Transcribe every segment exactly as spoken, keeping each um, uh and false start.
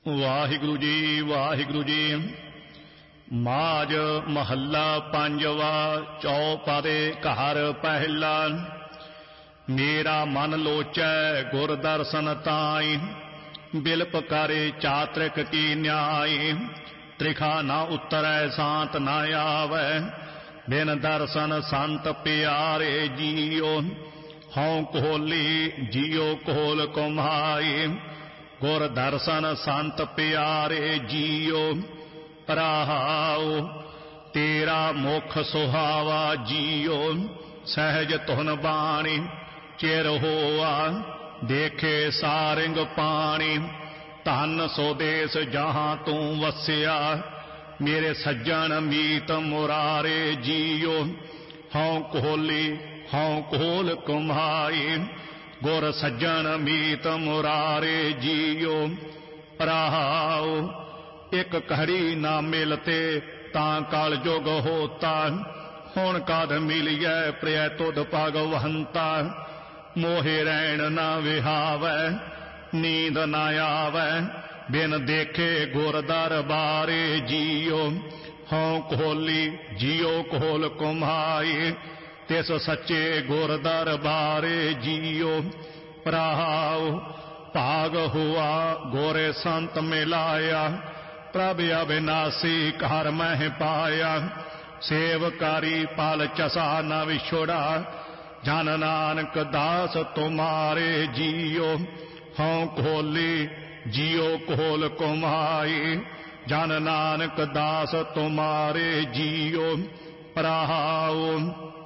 ਵਾਹਿਗੁਰੂ ਜੀ ਵਾਹਿਗੁਰੂ ਜੀ। ਮਾਝ ਮਹੱਲਾ ਪੰਜਵਾ। ਚੌਪਦੇ ਘਰ ਪਹਿਲਾ। ਮੇਰਾ ਮਨ ਲੋਚੈ ਗੁਰ ਦਰਸ਼ਨ ਤਾਈ, ਬਿਲਪ ਕਰੇ ਚਾਤ੍ਰਿਕ ਕੀ ਨਿਆਈ। ਤ੍ਰਿਖਾ ਨਾ ਉਤਰੈ ਸਾਂਤ ਨਾ ਆਵੈ, ਬਿਨ ਦਰਸ਼ਨ ਸੰਤ ਪਿਆਰੇ ਜੀਓ। ਹਉ ਕੋਹਲੀ ਜੀਓ ਕੋਹਲ ਕੁਮਹਾਈ, ਗੁਰ ਦਰਸ਼ਨ ਸੰਤ ਪਿਆਰੇ ਜੀਓ। ਰਹਾਉ ਤੇਰਾ ਮੁਖ ਸੁਹਾਵਾ ਜੀਓ, ਸਹਿਜ ਧੁਨ ਬਾਣੀ ਚਿਰ ਹੋਆ। ਦੇਖੇ ਸਾਰਿੰਗ ਪਾਣੀ, ਧਨ ਸੋ ਦੇਸ ਜਹਾਂ ਤੂੰ ਵਸਿਆ। ਮੇਰੇ ਸੱਜਣ ਮੀਤ ਮੁਰਾਰੇ ਜੀਓ। ਹਉ ਕੋਹਲੀ ਹਉ ਕੋਹਲ ਕੁਮਹਾਈ, ਗੁਰ ਸੱਜਣ ਮੀਤ ਮੁਰਾਰੇ ਜੀਓ। ਰਹਾਉ ਇਕ ਘੜੀ ਨਾ ਮਿਲਤੇ ਤਾਂ ਕਲ ਜੁਗ ਹੋਤਾ। ਹੁਣ ਕਦ ਮਿਲਿਐ ਪ੍ਰਿਯ ਤੁਧ ਭਗਵੰਤਾ। ਮੋਹਿ ਰਹਿਣ ਨਾ ਵਿਹਾਵੈ, ਨੀਂਦ ਨਾ ਆਵੈ, ਬਿਨ ਦੇਖੇ ਗੁਰ ਦਰਬਾਰੇ ਜੀਓ। ਹਉ ਕੋਹਲੀ ਜੀਓ ਕੋਹਲ ਕੁਮਹਾਈ, ਤਿਸ ਸੱਚੇ ਗੁਰ ਦਰਬਾਰੇ ਜੀਓ। ਰਹਾਉ ਭਾਗ ਹੁਆ ਗੋਰੇ ਸੰਤ ਮਿਲਾਇਆ, ਪ੍ਰਭ ਅਬਿਨਾਸੀ ਘਰ ਮਹਿ ਪਾਇਆ। ਸੇਵਕਾਰੀ ਪਲ ਚਸਾ ਨ ਵਿਛੁੜਾ, ਜਨ ਨਾਨਕ ਦਾਸ ਤੁਮਾਰੇ ਜੀਓ। ਹਉ ਕੋਹਲੀ ਜੀਓ ਕੋਹਲ ਕੁਮਹਾਈ, ਜਨ ਨਾਨਕ ਦਾਸ ਤੁਮਾਰੇ ਜੀਓ। ਰਹਾਉ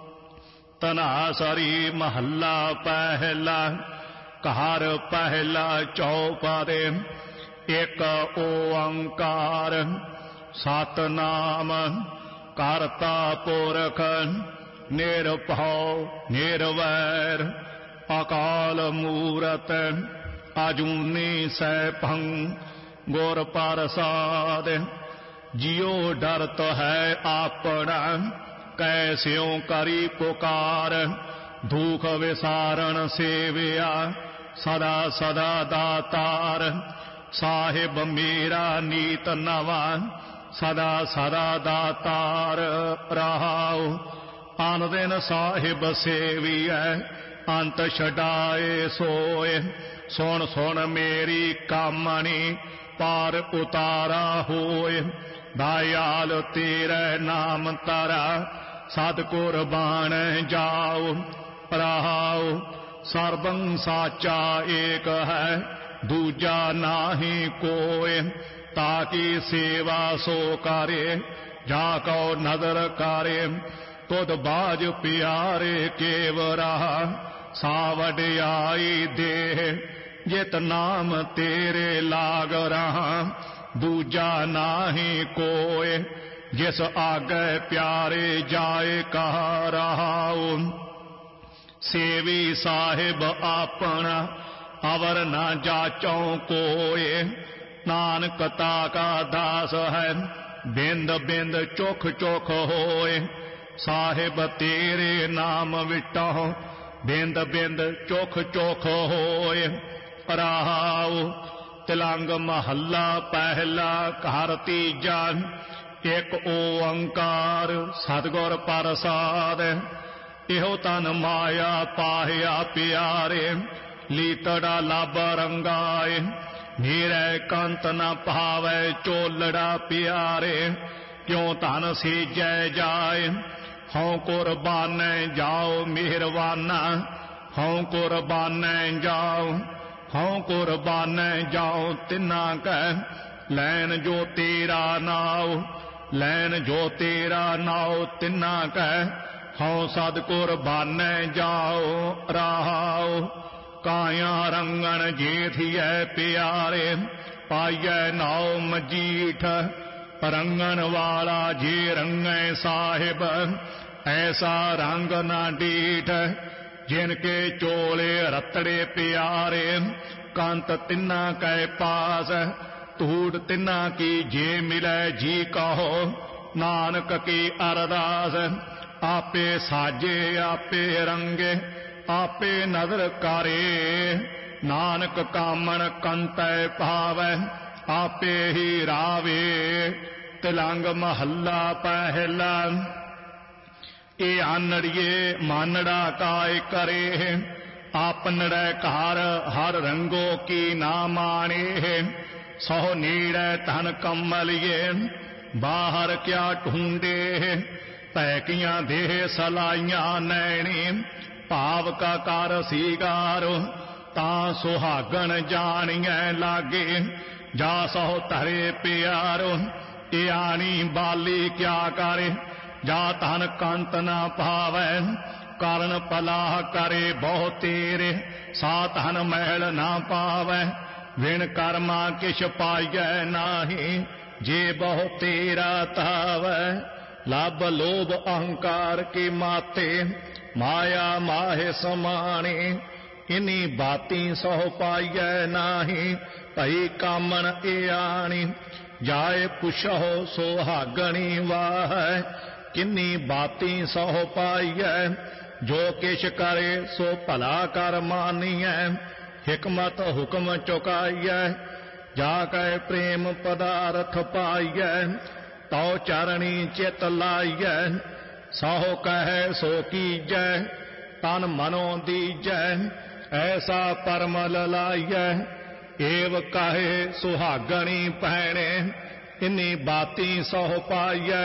ਧਨਾਸਰੀ ਮਹੱਲਾ ਪਹਿਲਾ। ਘਰ ਪਹਿਲਾ ਚੌਪਦੇ। ਇਕ ਓੰਕਾਰ ਸਤਿਨਾਮ ਕਰਤਾ ਪੁਰਖ, ਨਿਰਭਉ ਨਿਰਵੈਰ ਅਕਾਲ ਮੂਰਤ। ਅਜੂਨੀ ਸੈਭੰ ਗੁਰ ਪ੍ਰਸਾਦ, ਜਿਉ ਡਰਤ ਹੈ ਆਪਣਾ, ਕੈਸਿਉ ਕਰੀ ਪੁਕਾਰ। ਦੁਖ ਵਿਸਾਰਣ ਸੇਵਿਆ, ਸਦਾ ਸਦਾ ਦਾਤਾਰ। ਸਾਹਿਬ ਮੇਰਾ ਨੀਤ ਨਵਾ, ਸਦਾ ਸਦਾ ਦਾਤਾਰ। ਰਹਾਉ ਅਨ ਦਿਨ ਸਾਹਿਬ ਸੇਵੀਐ, ਅੰਤ ਛਡਾਏ ਸੋਏ। ਸੁਣ ਸੁਣ ਮੇਰੀ ਕਾਮਣੀ, ਪਾਰ ਉਤਾਰਾ ਹੋਏ। ਦਇਆਲ ਤੇਰੇ ਨਾਮ ਧਰਾ, ਸਦ ਕੁਰਬਾਨ ਜਾਉ। ਰਹਾਉ ਸਰਬੰ ਸਾਚਾ ਏਕ ਹੈ, ਦੂਜਾ ਨਾਹੀ ਕੋਇ। ਤਾਕੀ ਸੇਵਾ ਸੋ ਕਰੇ, ਜਾ ਕਉ ਨਦਰ ਕਰੇ। ਤੁਧ ਬਾਜ ਪਿਆਰੇ ਕੇਵਰਾ, ਸਾ ਵਡਿਆਈ ਦੇ। ਜਿਤ ਨਾਮ ਤੇਰੇ ਲਾਗ ਰਹਾ, ਦੂਜਾ ਨਾਹੀ ਕੋਇ। ਜਿਸ ਆਗੇ ਪਿਆਰੇ ਜਾਏ ਕਹਾ। ਰਹਾਉ ਸੇਵੀ ਸਾਹਿਬ ਆਪਣਾ, ਅਵਰ ਨਾ ਜਾਚਉ ਕੋਇ। ਨਾਨਕ ਤਾਕਾ ਦਾਸ ਹੈ, ਬਿੰਦ ਬਿੰਦ ਚੁਖ ਚੁਖ ਹੋਏ। ਸਾਹਿਬ ਤੇਰੇ ਨਾਮ ਵਿਟਹੁ, ਬਿੰਦ ਬਿੰਦ ਚੁਖ ਚੁਖ ਹੋਏ। ਰਹਾਉ ਤਿਲੰਗ ਮਹੱਲਾ ਪਹਿਲਾ। ਘਰ ਤੀਜਾ। ਇਕ ਓੰਕਾਰ ਸਤਿਗੁਰ ਪ੍ਰਸਾਦ, ਇਹੋ ਤਨ ਮਾਇਆ ਪਾਹਿਆ ਪਿਆਰੇ। ਲੀਤੜਾ ਲੱਭ ਰੰਗਾਏ, ਨੀਰੇ ਕੰਤ ਨ ਭਾਵੈ ਚੋਲੜਾ ਪਿਆਰੇ। ਕਿਉ ਧਨ ਸੀਜੈ ਜਾਏ, ਹਉ ਕੁਰਬਾਨੈ ਜਾਓ ਮਿਹਰਵਾਨਾ। ਹਉ ਕੁਰਬਾਨੈ ਜਾਓ, ਹਉ ਕੁਰਬਾਨੈ ਜਾਓ ਤਿਨਾ ਕੈ। ਲੈਣ ਜੋ ਤੇਰਾ ਨਾਉ, ਲੈਣ ਜੋ ਤੇਰਾ ਨਾਉ ਤਿਨਾ ਕੈ। ਹਉ ਸਦ ਕੁਰਬਾਨੈ ਜਾਓ। ਰਹਾਉ ਕਾਇਆ ਰੰਗਣ ਜੇਥੀਐ ਪਿਆਰੇ, ਪਾਈਐ ਨਾਉ ਮਜੀਠ। ਰੰਗਣ ਵਾਲਾ ਜੇ ਰੰਗੈ ਸਾਹਿਬ, ਐਸਾ ਰੰਗ ਨਾ ਡੀਠ। ਜਿਨ ਕੇ ਚੋਲੇ ਰਤੜੇ ਪਿਆਰੇ, ਕੰਤ ਤਿਨਾ ਕੈ ਪਾਸ। ਧੂੜ ਤਿਨਾ ਕੀ ਜੇ ਮਿਲੈ ਜੀ ਕਹੋ, ਨਾਨਕ ਕੀ ਅਰਦਾਸ। ਆਪੇ ਸਾਜੇ ਆਪੇ ਰੰਗੇ, आपे नदर करे नानक कामन कंतै पावै आपे ही रावे। तिलंग महला पहला। ए आनड़िए मानड़ा काय करे, आपनड़े कार हर रंगो की ना माने। सौ नीड़े तन कमलिए बाहर क्या ढूंढे। पैकियां देह सलाइयां नैनी, भाव का कार सीगारो। ता सुहागन जानिए लागे, जा सौ धरे प्यारो। यानी बाली क्या करे, जा तन कंत न पावै। कारण पलाह करे बहु तेरे, सा तन मैल न पावै। विण कर्मा किश पाइयै नाही, जे बहु तेरा तावै। लाभ लोभ अहंकार की माते, माया माहे समाने। इनी बाती सौ पाइयै नाही, भई कामन एआनी। जाए पुछो सुहागणी वाह, किन्नी बाती सौ पाइयै। जो किश करे सो भला कर मानियै, हिकमत हुक्म चुकाइयै। जाकै प्रेम पदार्थ पाइयै, तौ चरणी चित लाइयै। सहो कहे सो कीजै, तन मनो दीजै। ऐसा परमल लाइयै, एव कहे सुहागणी भैणे। इन्नी बाती सह पाइयै,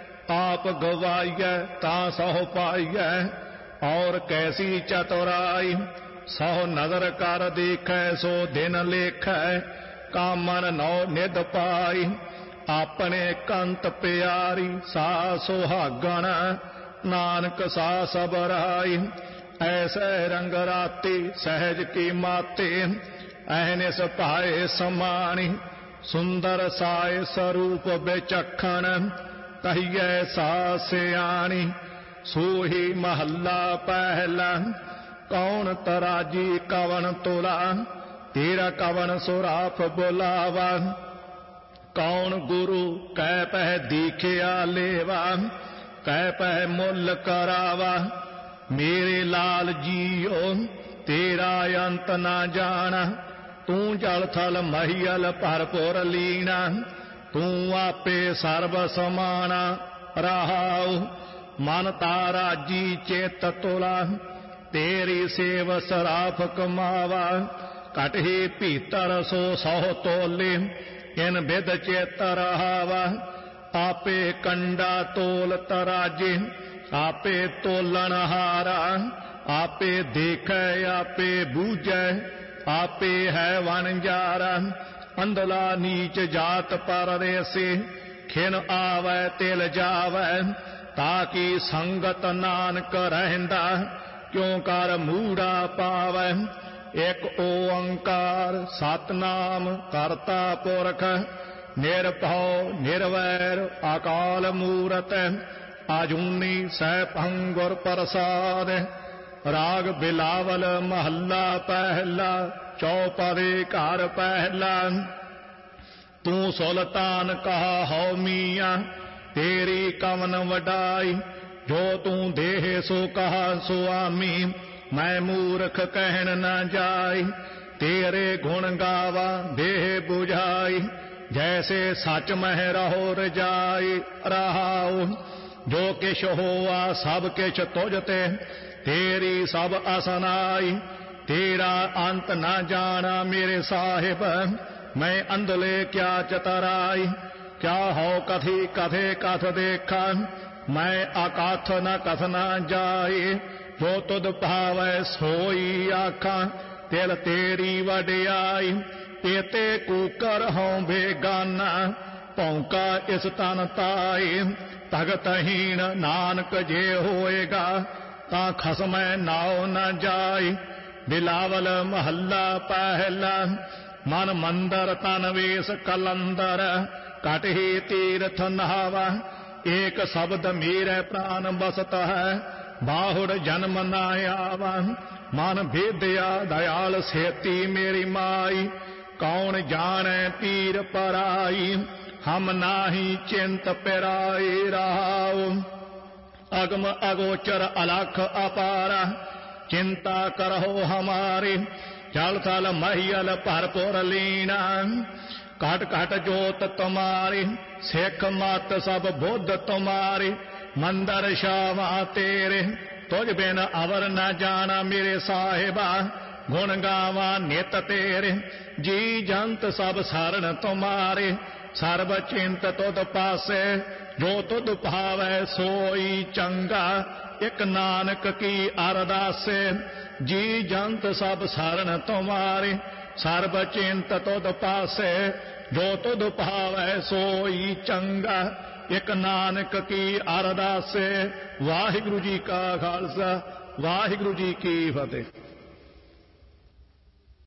आप गवाइयै ता सह पाइयै। और कैसी चतुराई, सह नजर कर देखै सो दिन लेखै। कामन नौ निध पाई, अपने कंत प्यारी। सा सुहागण नानक सा सबराई। ऐसे रंग राती सहज की माते, अहनिस पाए समानी। सुंदर साय स्वरूप बेचखण, कहिए सा सियाणी। सूही महला पहला, कौन तराजी कवन तुला। तेरा कवन सुराफ बुलावा। कौन गुरु कै पह दीखिया लेवा, कै पह मुल करावा। मेरे लाल जियो तेरा अंत ना जाना। तू जल थल महियल भरपुर लीना, तू आपे सर्व समाना। रहाऊ मन तारा जी चेत तुला, तेरी सेव सराफ कमावा। कटही भीतर सो सौ तोले, इन विद चेत रहावा। आपे कंडा तोल तराजे, आपे तोलन हारा। आपे देखे आपे बूझे, आपे है वनजारा। अंधला नीच जात परदेसी, खिन आवे तिल जावे। ताकि संगत नानक रहंदा, क्यों कर मूढ़ा पावे। एक ओंकार सतनाम करता पुरख, निरभव निर्वैर अकाल मूरत। आजूनी सैभंगुर प्रसाद। राग बिलावल महला पहला, चौपदे घर पहला। तू सुल्तान कहा हो मियाँ, तेरी कवन वडाई। जो तू देह सो कहा सुआमी, मैं मूर्ख कहन न जाई। तेरे गुण गावा देह बुझाई, जैसे सच मह रहो रजाई। रहाऊ जो किश होआ सब किछ तुझ ते, तेरी सब असनाई। तेरा अंत न जाना मेरे साहिब, मैं अंधले क्या चतराई। क्या हो कथी कथे कथ देखा, मैं अकथ न कथ न जाए। जो तुद भावै सोई आखा, तिल तेरी वडियाई। तेते कूकर हों बेगाना, भौंका इस तन ताई। भगतहीन नानक जे होएगा, ता खसमै नाव न जाई। बिलावल महला पहला, मन मंदर तन वेश कलंदर। कटही तीर्थ नहावा, एक शब्द मेरे प्राण बसत है। बाहुड़ जन्म न आवा, मन भेदया दयाल सेती मेरी माई। कौन जाने पीर पराई, हम नाही चिंत पिराई। रहाऊ अगम अगोचर अलख अपारा, चिंता करहो हमारी। जल थल महियल भरपुर लीना, घट घट जोत तुम्हारी सिख मत सब बुद्ध तुम्हारी मंदर शावा तेरे तुझ बिन अवर न जाना मेरे साहिबा गुण गावा नित तेरे जी जंत सब सरन तुम्हारे सर्व चिंत तुद पासे जो तुद भावै सोई चंगा एक नानक की अरदासे जी जंत सब सरन तुम्हारे सर्व चिंत तुद पासे जो तुद भावै सोई चंगा एक नानक की अरदासे। वाहिगुरु जी का खालसा वाहिगुरु जी की फतेह।